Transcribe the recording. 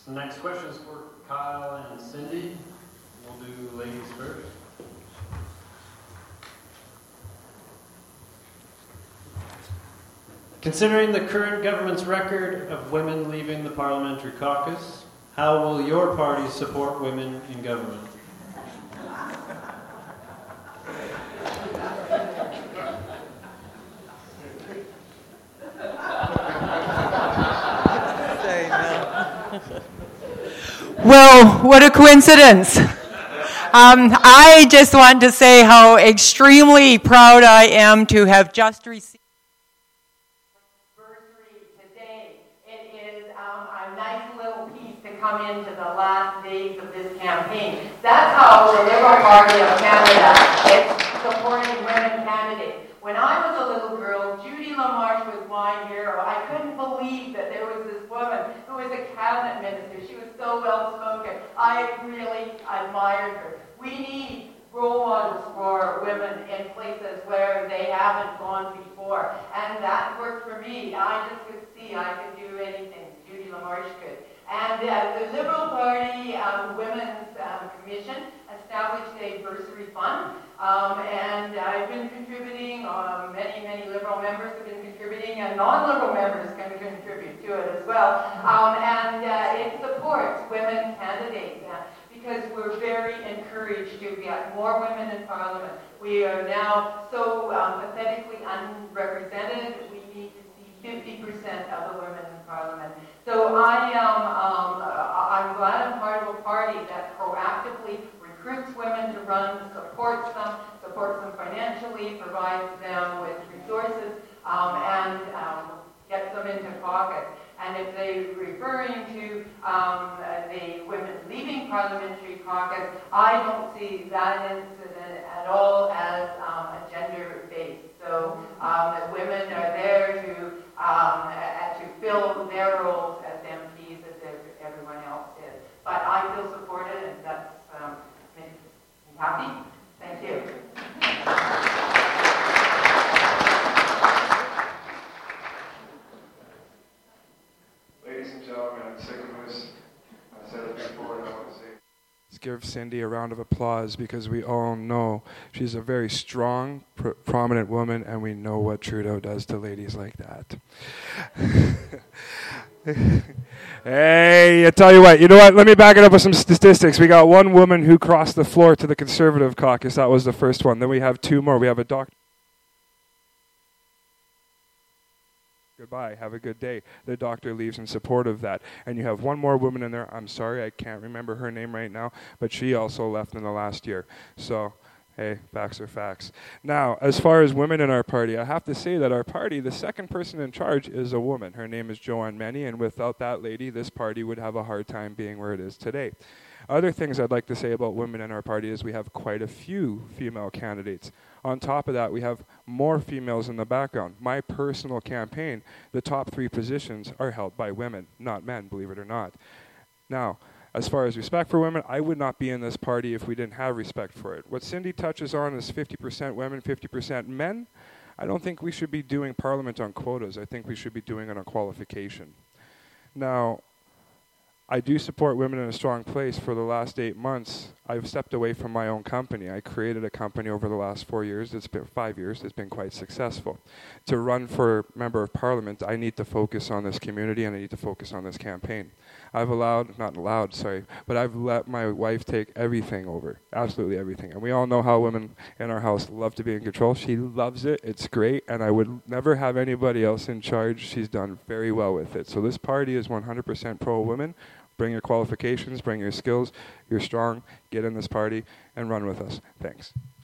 So next question is for Kyle and Cindy. We'll do ladies first. Considering the current government's record of women leaving the parliamentary caucus, how will your party support women in government? Well, what a coincidence. I just want to say how extremely proud I am to have just received today. It is a nice little piece to come into the last days of this campaign. That's how the Liberal Party of Canada is supporting women candidates. When I was a little girl, Judy LaMarche was my hero. I couldn't believe that there was this woman who was a cabinet minister. She was so well spoken. I really admired her. We need role models for women in places where they haven't gone before. And that worked for me. I just could see I could do anything. Judy LaMarche could. And the Liberal Party Women's Commission established a bursary fund. And I've been contributing, many Liberal members have been contributing, and non-Liberal members can contribute to it as well. And it supports women candidates because we're very encouraged to get more women in Parliament. We are now so pathetically unrepresented. We need to see 50% of the women in Parliament. So I'm glad I'm part of a party that proactively recruits women to run, supports them financially, provides them with resources, and gets them into caucus. And if they're referring to the women leaving parliamentary caucus, I don't see that incident at all as gender-based. So women are there to fill their roles as MPs as everyone else is. But I feel supported, and that's makes me happy. Thank you. Ladies and gentlemen, I'm sick of this. I said it before, and I want to say, let's give Cindy a round of applause because we all know she's a very strong, prominent woman, and we know what Trudeau does to ladies like that. Hey, I tell you what, let me back it up with some statistics. We got one woman who crossed the floor to the Conservative caucus. That was the first one. Then we have two more. We have a doctor. Goodbye, have a good day. The doctor leaves in support of that. And you have one more woman in there. I'm sorry, I can't remember her name right now, but she also left in the last year. So, hey, facts are facts. Now, as far as women in our party, I have to say that our party, the second person in charge is a woman. Her name is Joanne Meny, and without that lady, this party would have a hard time being where it is today. Other things I'd like to say about women in our party is we have quite a few female candidates. On top of that, we have more females in the background. My personal campaign, the top 3 positions are held by women, not men, believe it or not. Now, as far as respect for women, I would not be in this party if we didn't have respect for it. What Cindy touches on is 50% women, 50% men. I don't think we should be doing parliament on quotas. I think we should be doing it on qualification. Now, I do support women in a strong place. For the last 8 months, I've stepped away from my own company. I created a company over the last 4 years. It's been 5 years. It's been quite successful. To run for Member of Parliament, I need to focus on this community and I need to focus on this campaign. I've let my wife take everything over, absolutely everything. And we all know how women in our house love to be in control. She loves it. It's great. And I would never have anybody else in charge. She's done very well with it. So this party is 100% pro-women. Bring your qualifications, bring your skills. You're strong. Get in this party and run with us. Thanks.